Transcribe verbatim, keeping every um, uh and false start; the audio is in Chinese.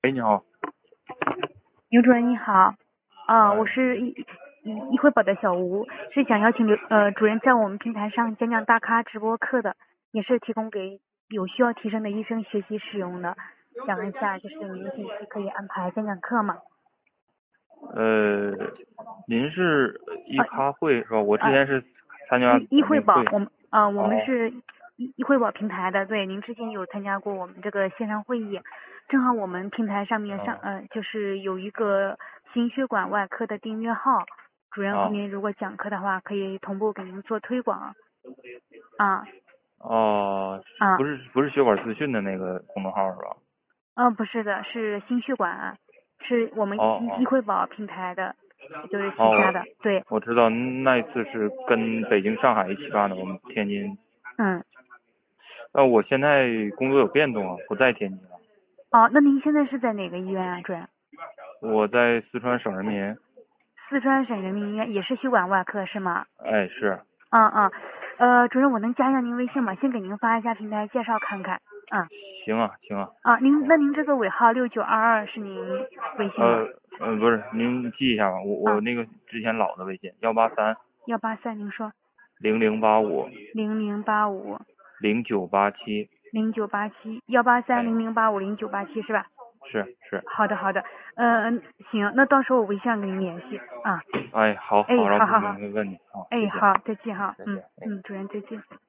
喂，你好。 牛主任你好，啊，我哎， 是一一一会宝的小吴，是想邀请刘呃主任在我们平台上讲讲大咖直播课的，也是提供给有需要提升的医生学习使用的。想问一下，就是您近期可以安排讲讲课吗？ 呃，您是医呃咖会是吧？我之呃， 前是参加医医的那个会。 惠宝，我们呃我们哦是医医惠宝平台的，对，您之前有参加过我们这个线上会议，正好我们平台上面上哦呃就是有一个心血管外科的订阅号，主任后啊面如果讲课的话，可以同步给您做推广啊哦， 啊， 不是不是血管资讯的那个公众号是吧？ 嗯、不是的，是心血管，是我们医医哦哦惠宝平台的，就是旗哦， 下的，对， 我知道那一次是跟北京、上海一起办的，我们天津。 嗯， 呃，我现在工作有变动啊，不在天津了， 哦，那您现在是在哪个医院啊，主任？ 我在四川省人民。 四川省人民医院也是血管外科是吗？ 哎，是。 嗯嗯，呃，主任，我能加一下您微信吗？先给您发一下平台介绍看看。嗯， 行啊行啊。 啊，您那您这个尾号六九二二是您微信吗？ 呃呃，不是，您记一下吧，我我啊， 那个之前老的微信幺八三幺八三，您说零零八五零零八五零九八七。 零九八七幺八三哎， 零零八五零九八七是吧？ 是是。 好的好的，嗯、行，那到时候我微信上跟您联系啊。 哎，好哎， 好，然后不好好好， 明会问你，好，谢谢。 哎好，再见哈，嗯再见。哎。 嗯，主任再见。